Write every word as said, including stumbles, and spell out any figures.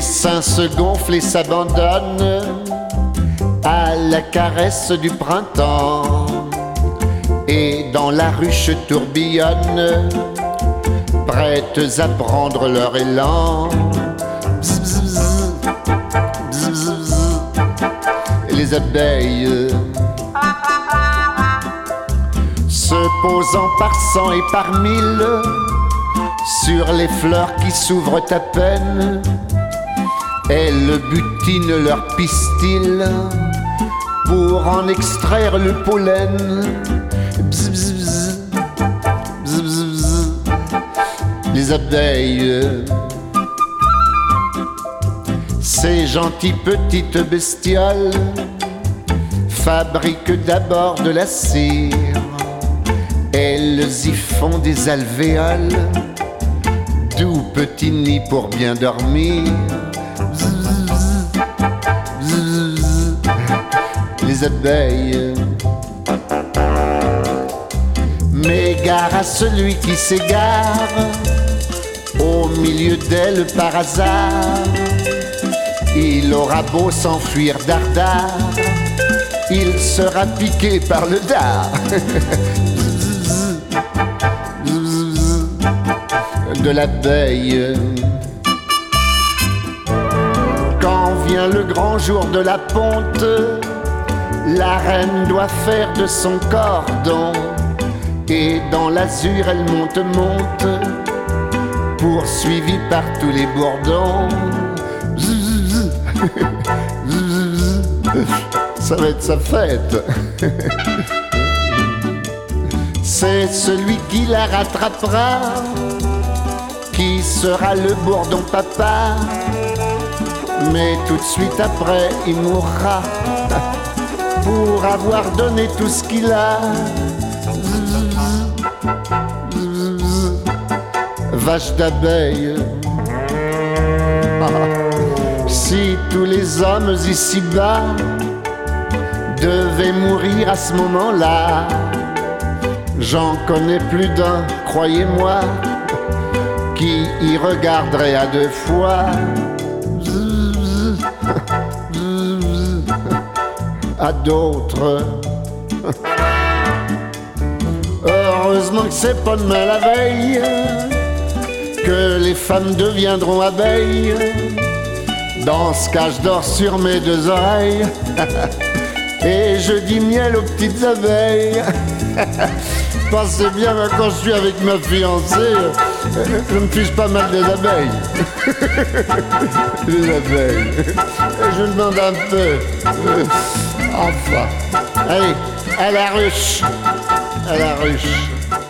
seins se gonflent et s'abandonnent à la caresse du printemps. Et dans la ruche tourbillonnent, prêtes à prendre leur élan. Bzz, bzz, bzz. Bzz, bzz, bzz. Et les abeilles se posant par cent et par mille sur les fleurs qui s'ouvrent à peine, elles butinent leur pistil pour en extraire le pollen. Bzz, bzz, bzz. Bzz, bzz, bzz. Les abeilles, ces gentilles petites bestioles, fabriquent d'abord de la cire. Elles y font des alvéoles, doux petits nids pour bien dormir. Bzz, bzz, bzz, bzz. Les abeilles. Mais gare à celui qui s'égare au milieu d'elles par hasard. Il aura beau s'enfuir dardard, il sera piqué par le dard. De l'abeille. Quand vient le grand jour de la ponte, la reine doit faire de son cordon, et dans l'azur elle monte, monte, poursuivie par tous les bourdons. Ça va être sa fête. C'est celui qui la rattrapera qui sera le bourdon papa, mais tout de suite après il mourra pour avoir donné tout ce qu'il a. Vache d'abeille. Si tous les hommes ici-bas devaient mourir à ce moment-là, j'en connais plus d'un, croyez-moi, qui y regarderait à deux fois. À d'autres. Heureusement que c'est pas demain la veille que les femmes deviendront abeilles. Dans ce cas, je dors sur mes deux oreilles et je dis miel aux petites abeilles. Pensez bien, quand je suis avec ma fiancée, je me fiche pas mal des abeilles. Les abeilles. Et je demande un peu. Enfin. Allez, à la ruche. À la ruche.